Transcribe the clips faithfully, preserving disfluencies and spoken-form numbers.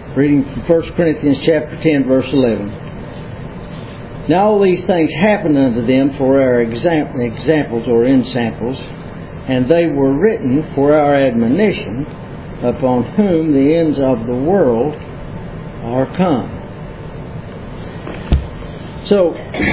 reading from First Corinthians chapter ten, verse eleven. Now all these things happened unto them for our exam- examples or ensamples, and they were written for our admonition, upon whom the ends of the world are come. So,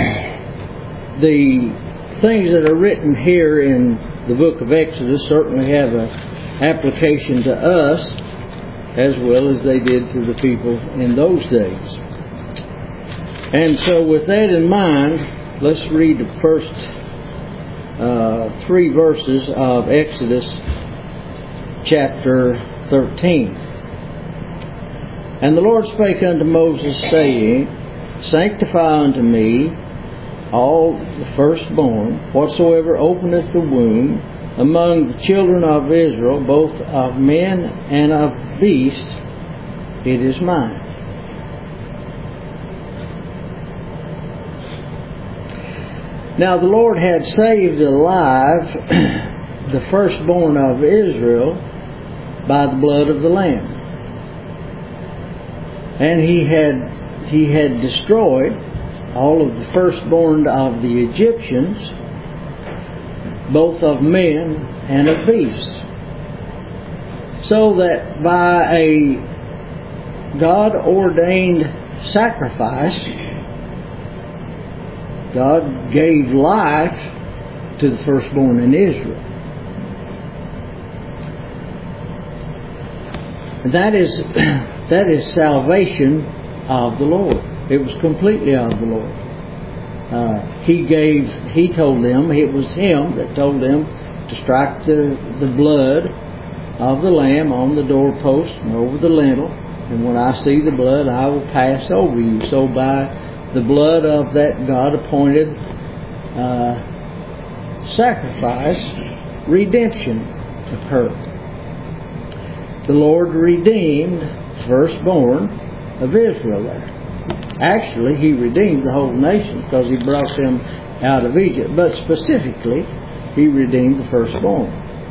the things that are written here in the book of Exodus certainly have an application to us as well as they did to the people in those days. And so with that in mind, let's read the first uh, three verses of Exodus chapter thirteen. And the Lord spake unto Moses, saying, Sanctify unto me all the firstborn, whatsoever openeth the womb, among the children of Israel, both of men and of beasts, it is mine. Now the Lord had saved alive the firstborn of Israel by the blood of the Lamb. And he had he had destroyed all of the firstborn of the Egyptians, both of men and of beasts. So that by a God-ordained sacrifice, God gave life to the firstborn in Israel. And that is that is salvation of the Lord. It was completely of the Lord. Uh, he gave, He told them, it was Him that told them to strike the, the blood of the Lamb on the doorpost and over the lintel. And when I see the blood, I will pass over you. So by the blood of that God-appointed uh, sacrifice, redemption occurred. The Lord redeemed the firstborn of Israel there. Actually, He redeemed the whole nation because He brought them out of Egypt. But specifically, He redeemed the firstborn.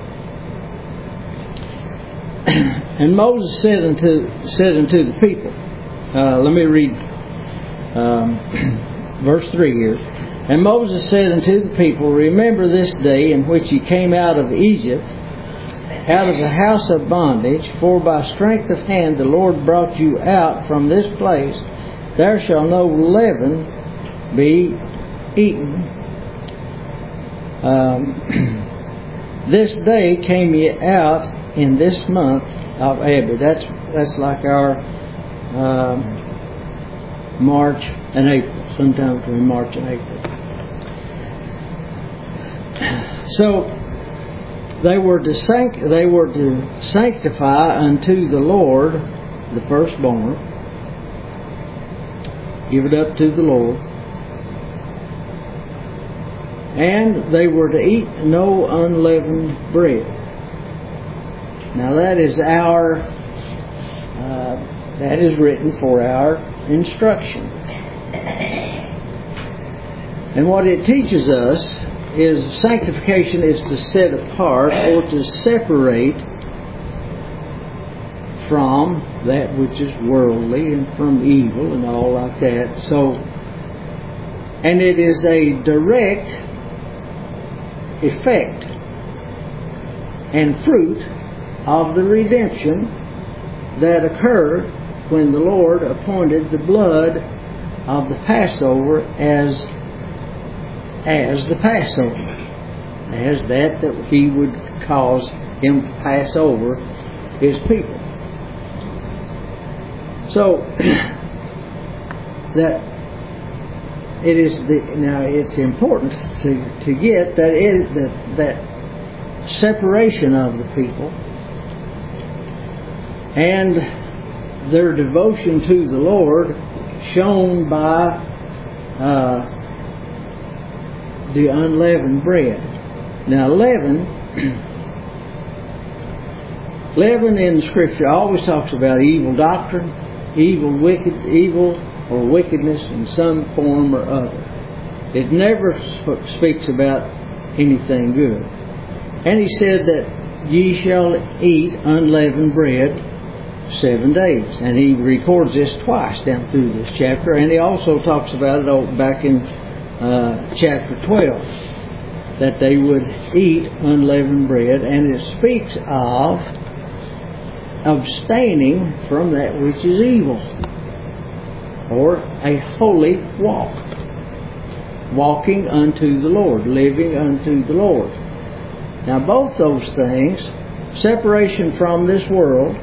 And Moses said unto said unto the people, uh, let me read um, verse three here. And Moses said unto the people, Remember this day in which ye came out of Egypt, out of the house of bondage, for by strength of hand the Lord brought you out from this place. There shall no leaven be eaten. Um, this day came ye out in this month of Abib. That's that's like our um, March and April, sometime between March and April. So they were to sanct- they were to sanctify unto the Lord the firstborn. Give it up to the Lord. And they were to eat no unleavened bread. Now that is our, uh, that is written for our instruction. And what it teaches us is sanctification is to set apart or to separate from that which is worldly and from evil and all like that. So, and it is a direct effect and fruit of the redemption that occurred when the Lord appointed the blood of the Passover as as the Passover, as that that He would cause Him to pass over His people. So that it is the, now it's important to to get that it that that separation of the people and their devotion to the Lord shown by uh, the unleavened bread. Now leaven leaven in Scripture always talks about evil doctrine, evil wicked evil or wickedness in some form or other. It never sp- speaks about anything good. And He said that ye shall eat unleavened bread seven days. And he records this twice down through this chapter. And he also talks about it back in uh, chapter twelve, that they would eat unleavened bread. And it speaks of abstaining from that which is evil, or a holy walk. Walking unto the Lord, living unto the Lord. Now both those things, separation from this world,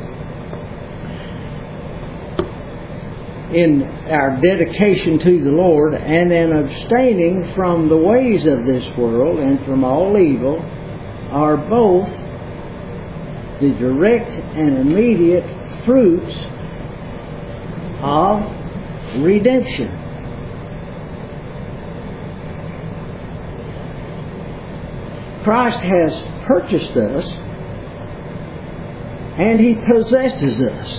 in our dedication to the Lord, and then abstaining from the ways of this world and from all evil, are both the direct and immediate fruits of redemption. Christ has purchased us, and He possesses us.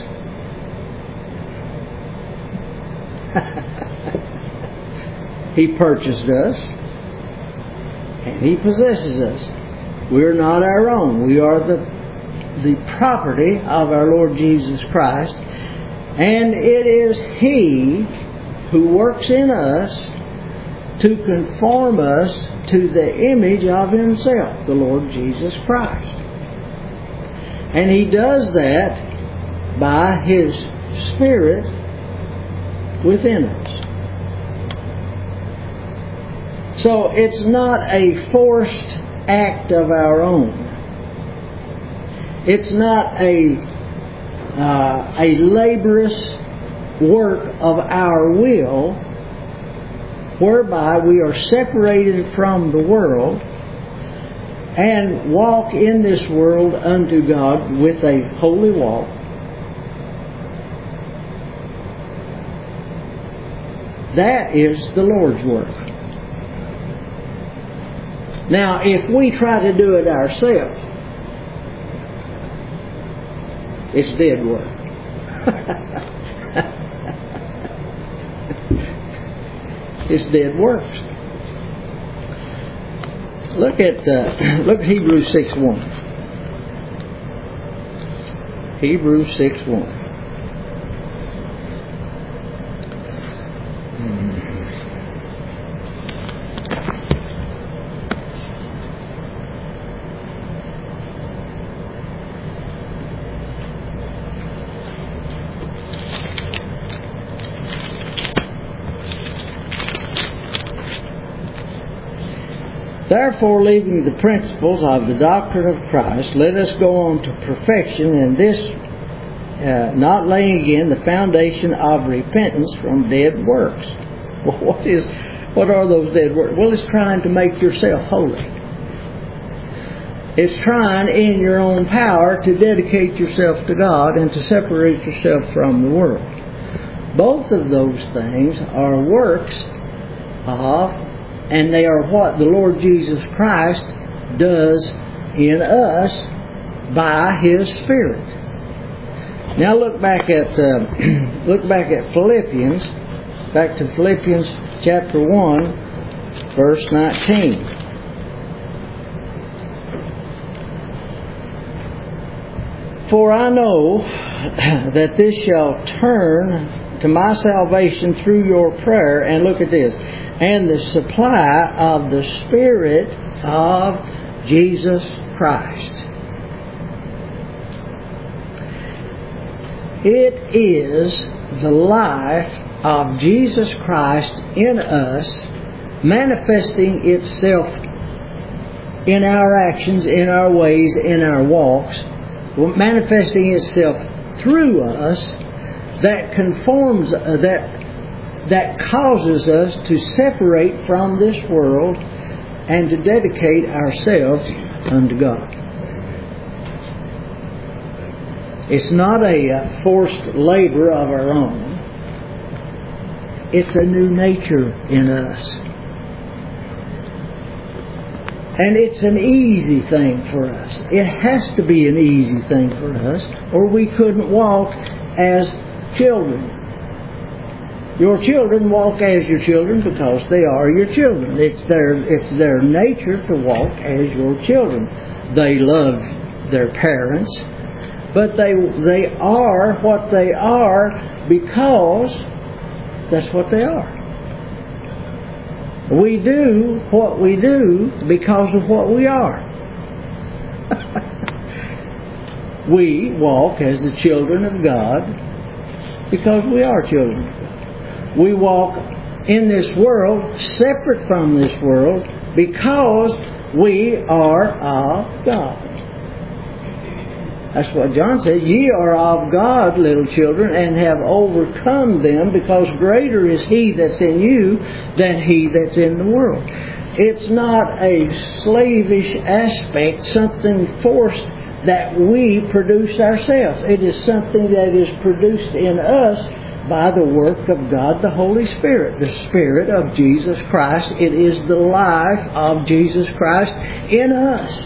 He purchased us, and He possesses us. We're not our own. We are the, the property of our Lord Jesus Christ, and it is He who works in us to conform us to the image of Himself, the Lord Jesus Christ. And He does that by His Spirit within us. So it's not a forced act of our own. It's not a uh, a laborious work of our will, whereby we are separated from the world and walk in this world unto God with a holy walk. That is the Lord's work. Now, if we try to do it ourselves, it's dead work. It's dead works. Look at uh, look at Hebrews six one. Hebrews six one. Therefore, leaving the principles of the doctrine of Christ, let us go on to perfection, and this uh, not laying again the foundation of repentance from dead works. Well, what is, what are those dead works? Well, it's trying to make yourself holy. It's trying in your own power to dedicate yourself to God and to separate yourself from the world. Both of those things are works of, and they are what the Lord Jesus Christ does in us by His Spirit. Now look back at uh, look back at Philippians, back to Philippians chapter one, verse nineteen. For I know that this shall turn to my salvation through your prayer, and look at this, and the supply of the Spirit of Jesus Christ. It is the life of Jesus Christ in us, manifesting itself in our actions, in our ways, in our walks, manifesting itself through us, that conforms, uh, that that causes us to separate from this world and to dedicate ourselves unto God. It's not a uh, forced labor of our own. It's a new nature in us. And it's an easy thing for us. It has to be an easy thing for us, or we couldn't walk as children. Your children walk as your children because they are your children. It's their it's their nature to walk as your children. They love their parents. but they they are what they are because that's what they are. We do what we do because of what we are. We walk as the children of God because we are children of God. We walk in this world separate from this world because we are of God. That's what John said. Ye are of God, little children, and have overcome them, because greater is He that's in you than he that's in the world. It's not a slavish aspect, something forced that we produce ourselves. It is something that is produced in us by the work of God the Holy Spirit, the Spirit of Jesus Christ. It is the life of Jesus Christ in us.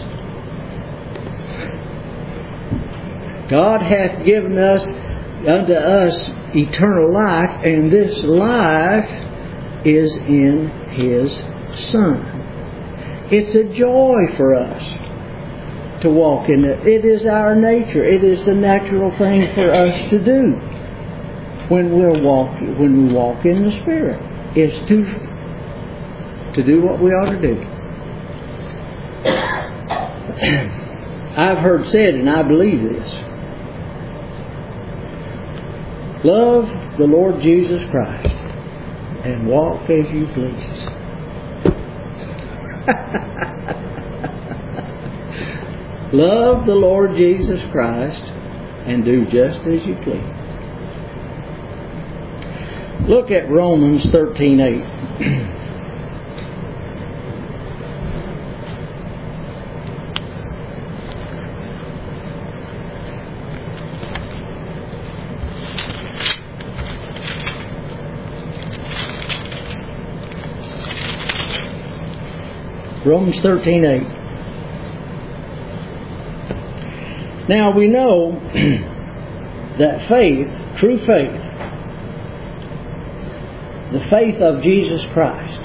God hath given us unto us eternal life, and this life is in His Son. It's a joy for us to walk in it. It is our nature. It is the natural thing for us to do when we walk when we walk in the Spirit. Is to to do what we ought to do. I've heard said, and I believe this: love the Lord Jesus Christ and walk as you please. Love the Lord Jesus Christ and do just as you please. Look at Romans thirteen eight. Romans thirteen eight. Now we know that faith, true faith, the faith of Jesus Christ,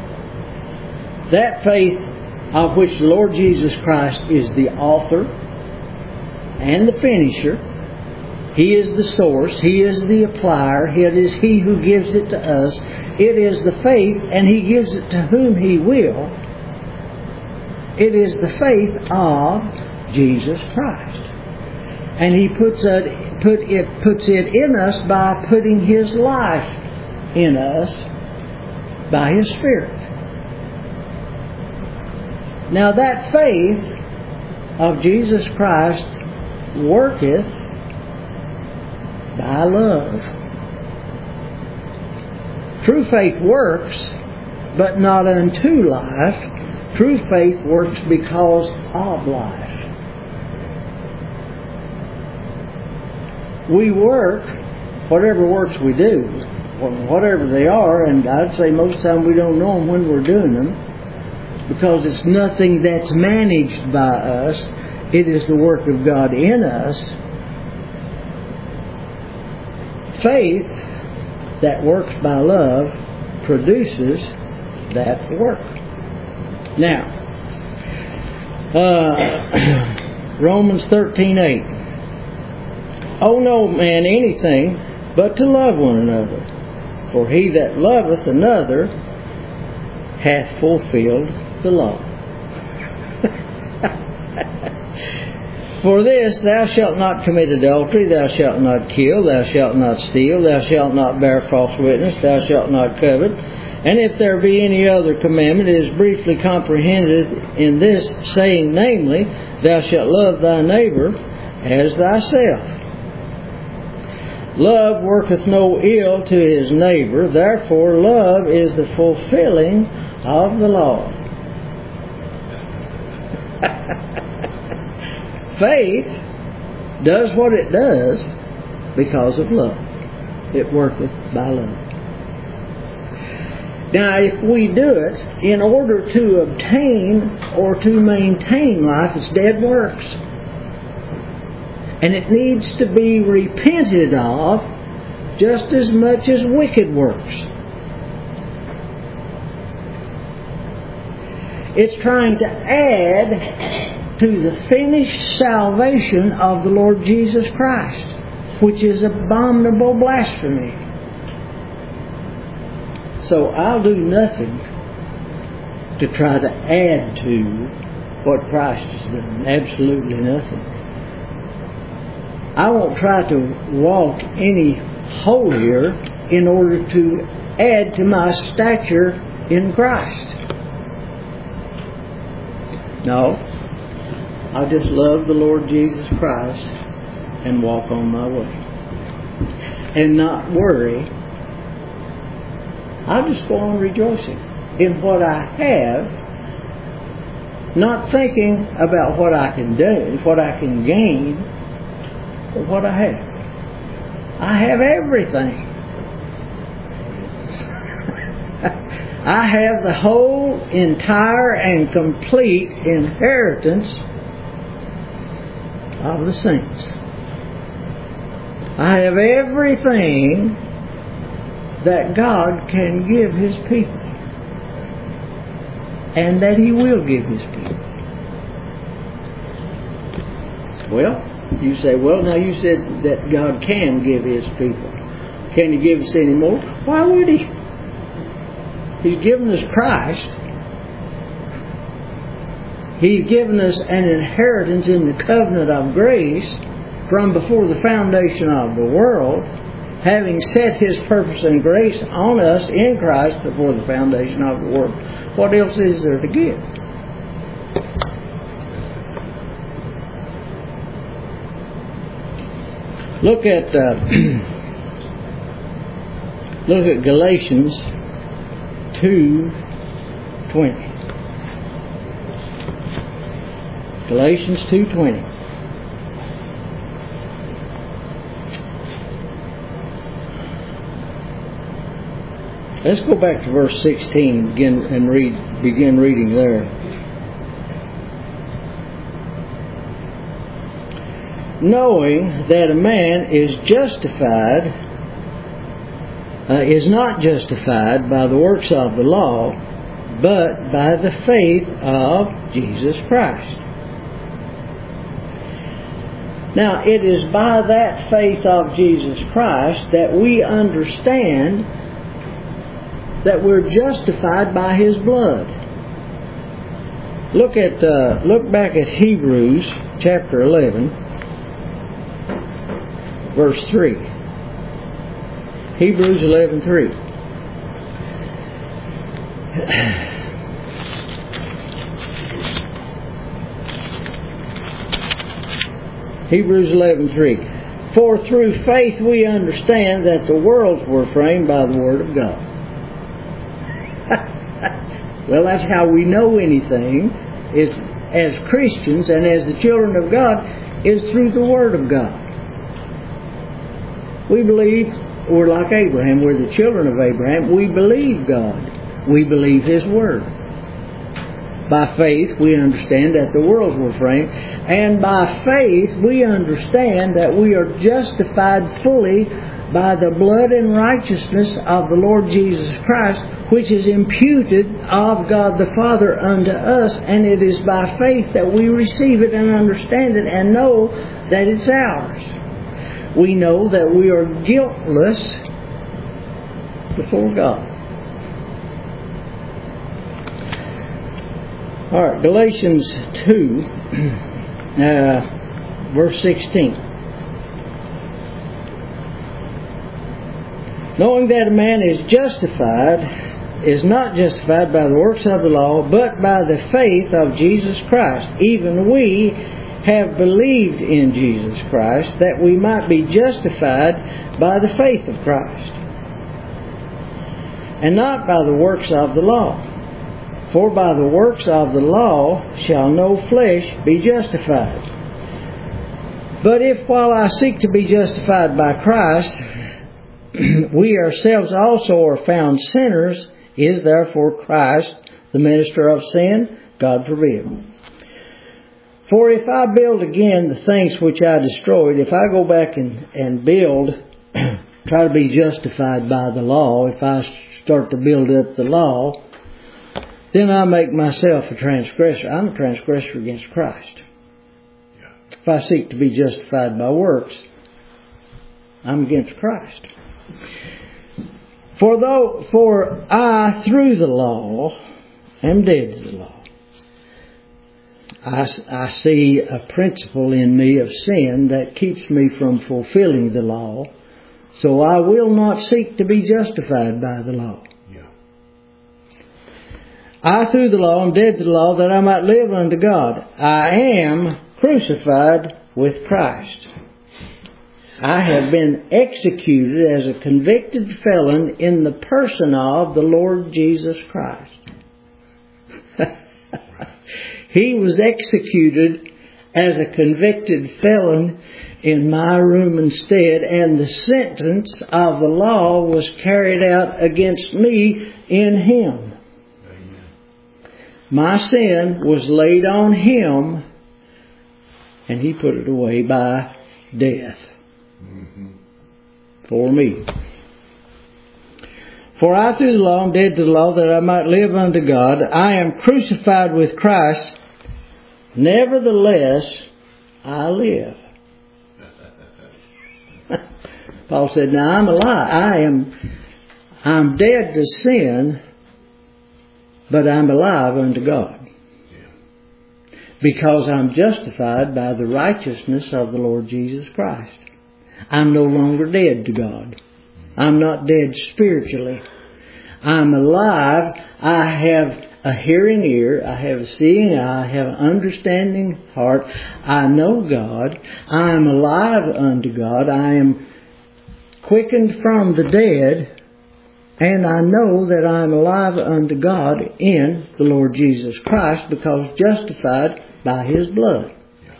that faith of which the Lord Jesus Christ is the author and the finisher, He is the source, He is the applier, it is He who gives it to us. It is the faith, and He gives it to whom He will. It is the faith of Jesus Christ. And He puts it, put it, puts it in us by putting His life in us by His Spirit. Now that faith of Jesus Christ worketh by love. True faith works, but not unto life. True faith works because of life. We work, whatever works we do, whatever they are, and I'd say most of the time we don't know them when we're doing them, because it's nothing that's managed by us. It is the work of God in us. Faith that works by love produces that work. Now, uh, Romans thirteen eight. Owe no man anything but to love one another, for he that loveth another hath fulfilled the law. For this, thou shalt not commit adultery, thou shalt not kill, thou shalt not steal, thou shalt not bear false witness, thou shalt not covet. And if there be any other commandment, it is briefly comprehended in this saying, namely, thou shalt love thy neighbor as thyself. Love worketh no ill to his neighbor, therefore love is the fulfilling of the law. Faith does what it does because of love. It worketh by love. Now, if we do it in order to obtain or to maintain life, it's dead works. And it needs to be repented of just as much as wicked works. It's trying to add to the finished salvation of the Lord Jesus Christ, which is abominable blasphemy. So I'll do nothing to try to add to what Christ has done. Absolutely nothing. I won't try to walk any holier in order to add to my stature in Christ. No. I'll just love the Lord Jesus Christ and walk on my way. And not worry. I'll just go on rejoicing in what I have, not thinking about what I can do, what I can gain, but what I have. I have everything. I have the whole, entire, and complete inheritance of the saints. I have everything that God can give His people, and that He will give His people. Well, you say, well, now you said that God can give His people. Can He give us any more? Why would He? He's given us Christ. He's given us an inheritance in the covenant of grace from before the foundation of the world, having set His purpose and grace on us in Christ before the foundation of the world. What else is there to give? Look at uh, look at Galatians two twenty. Galatians two twenty. Let's go back to verse sixteen and begin and read begin reading there. Knowing that a man is justified uh, is not justified by the works of the law, but by the faith of Jesus Christ. Now, it is by that faith of Jesus Christ that we understand that we're justified by His blood. Look at uh, look back at Hebrews chapter eleven, verse three. Hebrews eleven three. Hebrews eleven three. For through faith we understand that the worlds were framed by the Word of God. Well, that's how we know anything, is as Christians and as the children of God, is through the Word of God. We believe we're like Abraham. We're the children of Abraham. We believe God. We believe His Word. By faith, we understand that the worlds were framed. And by faith, we understand that we are justified fully by the blood and righteousness of the Lord Jesus Christ, which is imputed of God the Father unto us. And it is by faith that we receive it and understand it and know that it's ours. We know that we are guiltless before God. All right, Galatians two, uh, verse sixteen. Knowing that a man is justified, is not justified by the works of the law, but by the faith of Jesus Christ. Even we have believed in Jesus Christ, that we might be justified by the faith of Christ, and not by the works of the law. For by the works of the law shall no flesh be justified. But if while I seek to be justified by Christ, we ourselves also are found sinners, is therefore Christ the minister of sin? God forbid. For if I build again the things which I destroyed, if I go back and, and build, try to be justified by the law, if I start to build up the law, then I make myself a transgressor. I'm a transgressor against Christ. if I seek to be justified by works, I'm against Christ. For though, for I, through the law, am dead to the law. I, I see a principle in me of sin that keeps me from fulfilling the law, so I will not seek to be justified by the law. Yeah. I, through the law, am dead to the law, that I might live unto God. I am crucified with Christ. I have been executed as a convicted felon in the person of the Lord Jesus Christ. He was executed as a convicted felon in my room instead, and the sentence of the law was carried out against me in Him. Amen. My sin was laid on Him, and He put it away by death. Mm-hmm. For me. For I through the law am dead to the law, that I might live unto God. I am crucified with Christ. Nevertheless, I live. Paul said, now I'm alive. I am I'm dead to sin, but I'm alive unto God. Because I'm justified by the righteousness of the Lord Jesus Christ. I'm no longer dead to God. I'm not dead spiritually. I'm alive. I have a hearing ear. I have a seeing eye. I have an understanding heart. I know God. I am alive unto God. I am quickened from the dead. And I know that I am alive unto God in the Lord Jesus Christ, because justified by His blood.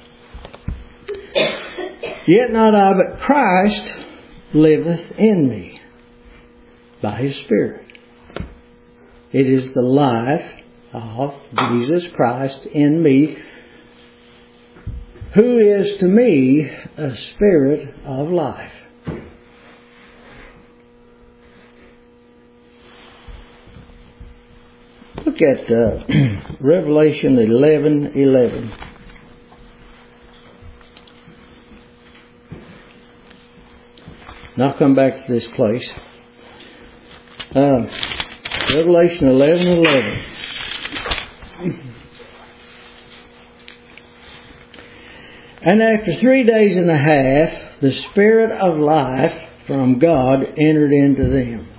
Yet not I, but Christ liveth in me by His Spirit. It is the life of Jesus Christ in me, who is to me a spirit of life. Look at uh, Revelation eleven eleven. And I'll come back to this place. Uh, Revelation eleven eleven. And after three days and a half, the Spirit of life from God entered into them.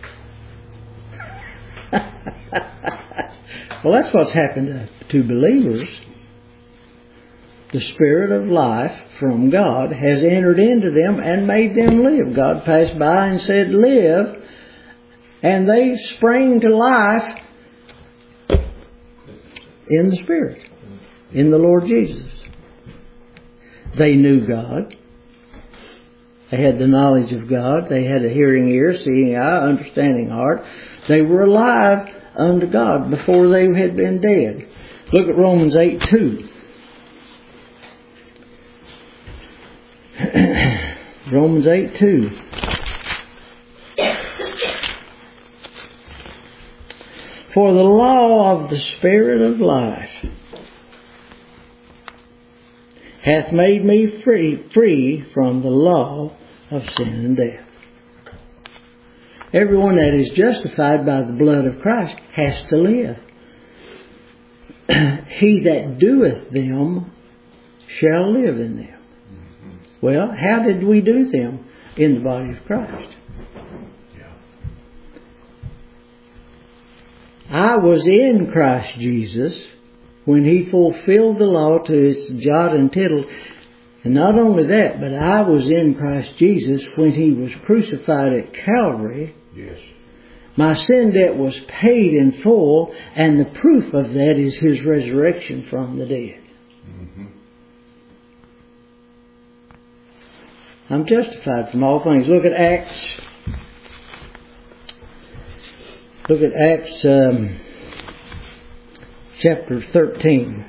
Well, that's what's happened to, to believers. The Spirit of life from God has entered into them and made them live. God passed by and said, live. And they sprang to life in the Spirit, in the Lord Jesus. They knew God. They had the knowledge of God. They had a hearing ear, seeing eye, understanding heart. They were alive unto God before they had been dead. Look at Romans eight two. Romans eight two. For the law of the Spirit of life hath made me free, free from the law of sin and death. Everyone that is justified by the blood of Christ has to live. He that doeth them shall live in them. Well, how did we do them in the body of Christ? I was in Christ Jesus when He fulfilled the law to its jot and tittle. And not only that, but I was in Christ Jesus when He was crucified at Calvary. Yes. My sin debt was paid in full, and the proof of that is His resurrection from the dead. Mm-hmm. I'm justified from all things. Look at Acts. Look at Acts um, chapter thirteen.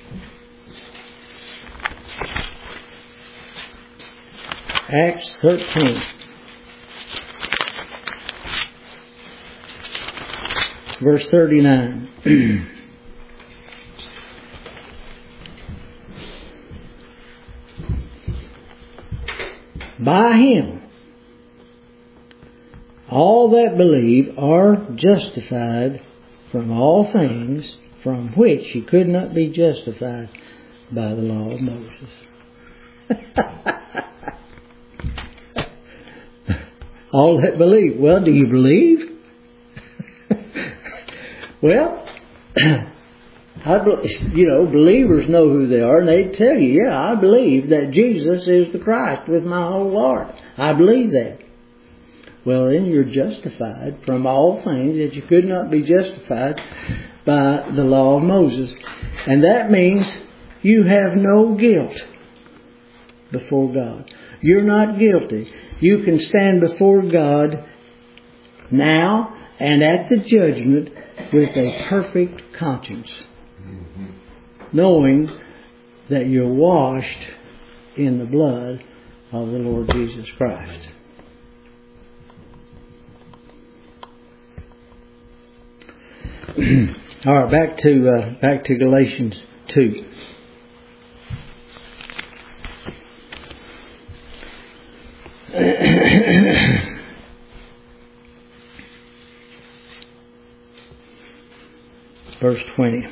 Acts thirteen. Verse thirty-nine. By Him, all that believe are justified from all things from which you could not be justified by the law of Moses. All that believe. Well, do you believe? Well, I, you know, believers know who they are, and they tell you, yeah, I believe that Jesus is the Christ with my whole heart. I believe that. Well, then you're justified from all things that you could not be justified by the law of Moses. And that means you have no guilt before God. You're not guilty. You can stand before God now and at the judgment with a perfect conscience, mm-hmm. knowing that you're washed in the blood of the Lord Jesus Christ. All right, back to uh, back to Galatians two. Verse twenty.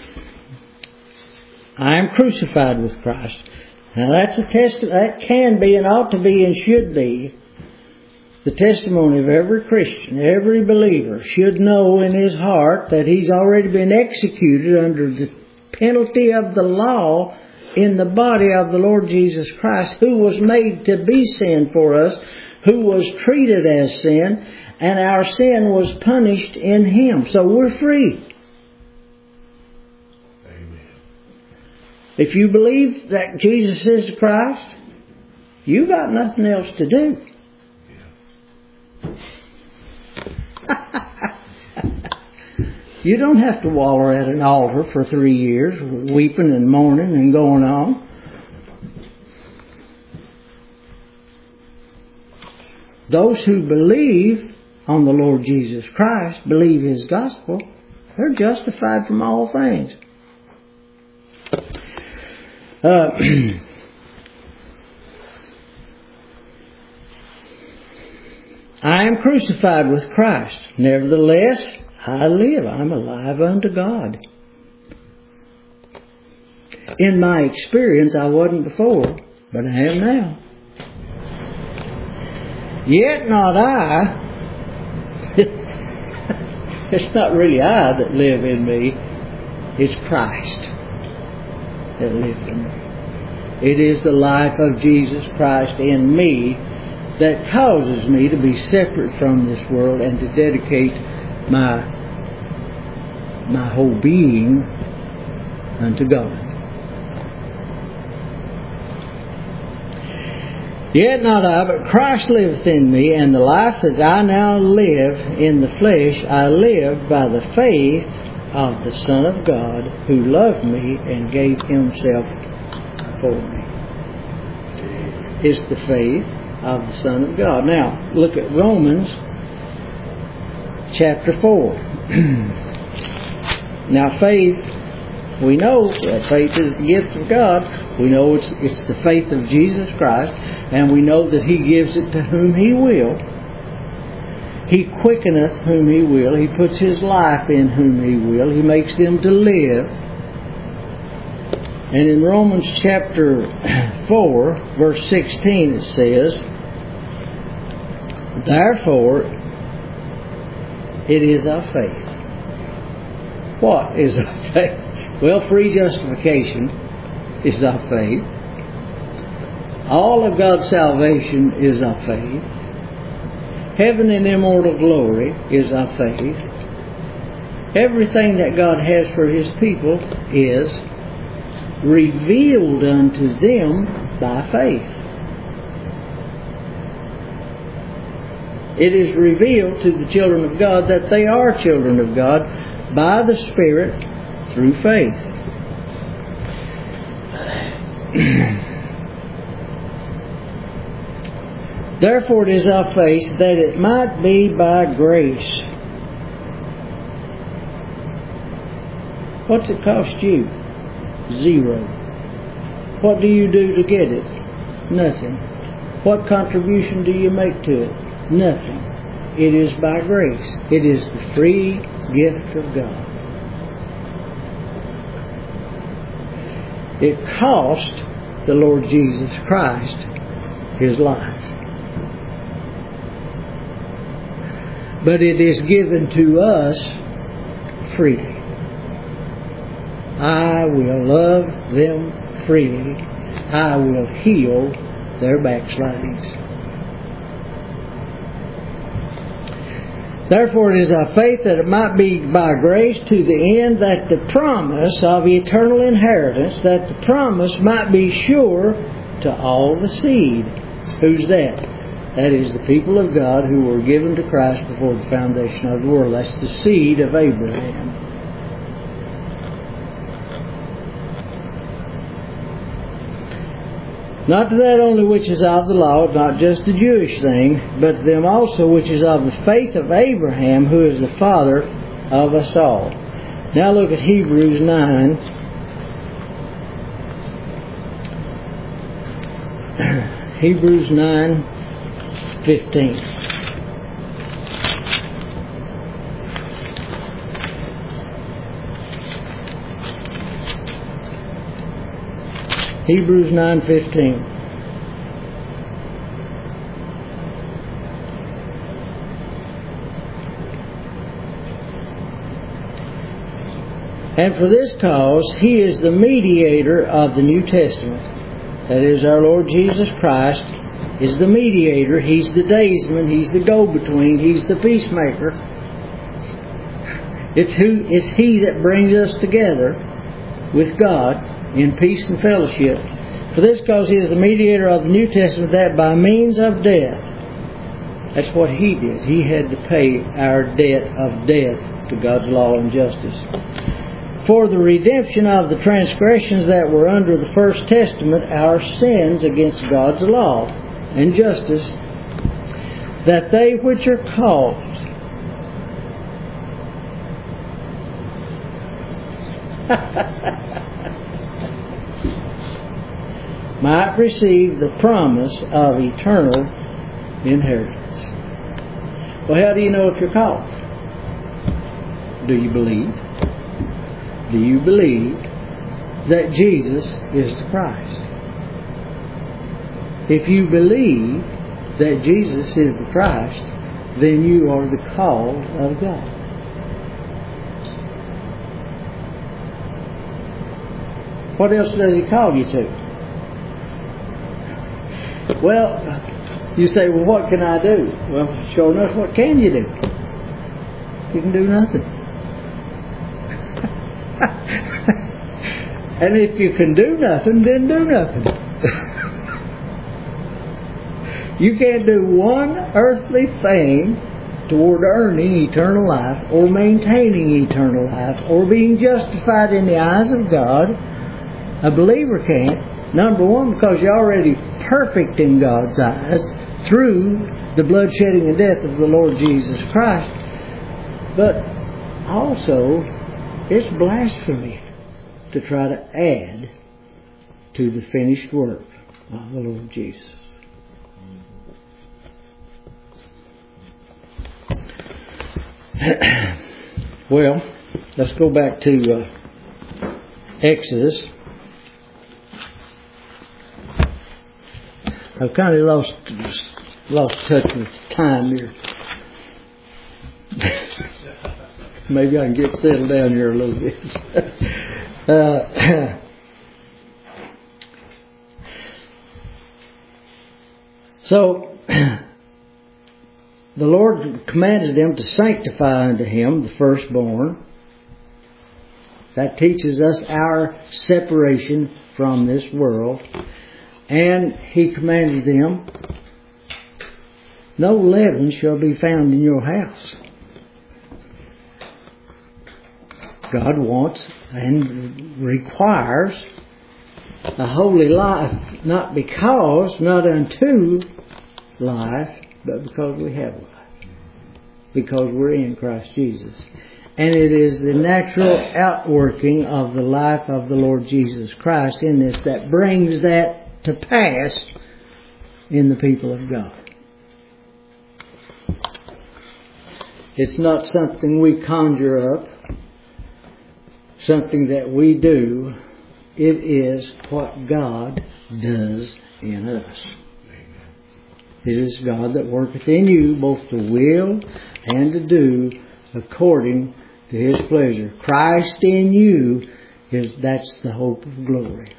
I am crucified with Christ. Now that's a test that can be and ought to be and should be the testimony of every Christian. Every believer should know in his heart that he's already been executed under the penalty of the law in the body of the Lord Jesus Christ, who was made to be sin for us, who was treated as sin, and our sin was punished in Him. So we're free. Amen. If you believe that Jesus is the Christ, you got nothing else to do. You don't have to waller at an altar for three years, weeping and mourning and going on. Those who believe on the Lord Jesus Christ, believe His gospel, they're justified from all things. Uh, I am crucified with Christ. Nevertheless, I live. I'm alive unto God. In my experience, I wasn't before, but I am now. Yet not I. It's not really I that live in me. It's Christ that lives in me. It is the life of Jesus Christ in me that causes me to be separate from this world and to dedicate my my whole being unto God. Yet not I, but Christ liveth in me, and the life that I now live in the flesh, I live by the faith of the Son of God, who loved me and gave Himself for me. It's the faith of the Son of God. Now, look at Romans chapter four. Now, faith, we know that faith is the gift of God. We know it's it's the faith of Jesus Christ, and we know that He gives it to whom He will. He quickeneth whom He will. He puts His life in whom He will. He makes them to live. And in Romans chapter four, verse sixteen, it says, therefore, it is of faith. What is of faith? Well, free justification is of faith. All of God's salvation is of faith. Heaven and immortal glory is of faith. Everything that God has for His people is revealed unto them by faith. It is revealed to the children of God that they are children of God by the Spirit through faith. Therefore it is of faith that it might be by grace. What's it cost you? Zero. What do you do to get it? Nothing. What contribution do you make to it? Nothing. It is by grace. It is the free gift of God. It cost the Lord Jesus Christ His life. But it is given to us freely. I will love them freely. I will heal their backslidings. Therefore it is our faith that it might be by grace to the end that the promise of eternal inheritance, that the promise might be sure to all the seed. Who's that? That is the people of God who were given to Christ before the foundation of the world. That's the seed of Abraham. Not to that only which is of the law, not just the Jewish thing, but to them also which is of the faith of Abraham, who is the father of us all. Now look at Hebrews nine. Hebrews nine fifteen. Hebrews nine fifteen. And for this cause He is the mediator of the New Testament. That is, our Lord Jesus Christ is the mediator. He's the daysman. He's the go-between. He's the peacemaker. It's who it's He that brings us together with God in peace and fellowship. For this cause He is the mediator of the New Testament, that by means of death. That's what He did. He had to pay our debt of death to God's law and justice. For the redemption of the transgressions that were under the first testament, our sins against God's law and justice, that they which are called might receive the promise of eternal inheritance. Well, how do you know if you're called? Do you believe? Do you believe that Jesus is the Christ? If you believe that Jesus is the Christ, then you are the called of God. What else does He call you to? Well, you say, well, what can I do? Well, sure enough, what can you do? You can do nothing. And if you can do nothing, then do nothing. You can't do one earthly thing toward earning eternal life or maintaining eternal life or being justified in the eyes of God. A believer can't. Number one, because you're already perfect in God's eyes through the bloodshedding and death of the Lord Jesus Christ. But also, it's blasphemy to try to add to the finished work of the Lord Jesus. Well, let's go back to uh, Exodus. I've kind of lost lost touch with time here. Maybe I can get settled down here a little bit. uh, so, the Lord commanded them to sanctify unto Him the firstborn. That teaches us our separation from this world. And He commanded them, no leaven shall be found in your house. God wants and requires a holy life, not because, not unto life, but because we have life. Because we're in Christ Jesus. And it is the natural outworking of the life of the Lord Jesus Christ in this that brings that to pass in the people of God. It's not something we conjure up, something that we do. It is what God does in us. It is God that worketh in you both to will and to do according to His pleasure. Christ in you, is that's the hope of glory.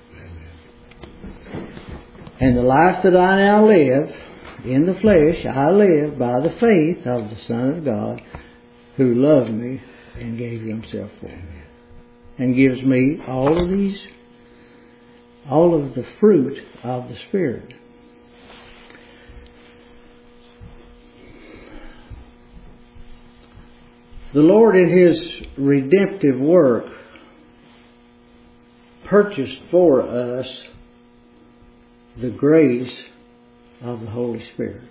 And the life that I now live in the flesh, I live by the faith of the Son of God, who loved me and gave Himself for me, and gives me all of these, all of the fruit of the Spirit. The Lord in His redemptive work purchased for us the grace of the Holy Spirit.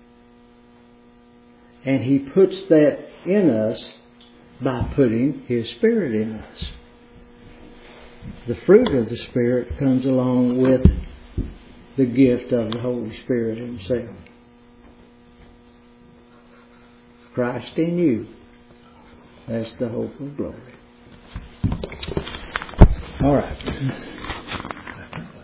And He puts that in us by putting His Spirit in us. The fruit of the Spirit comes along with the gift of the Holy Spirit Himself. Christ in you. That's the hope of glory. All right.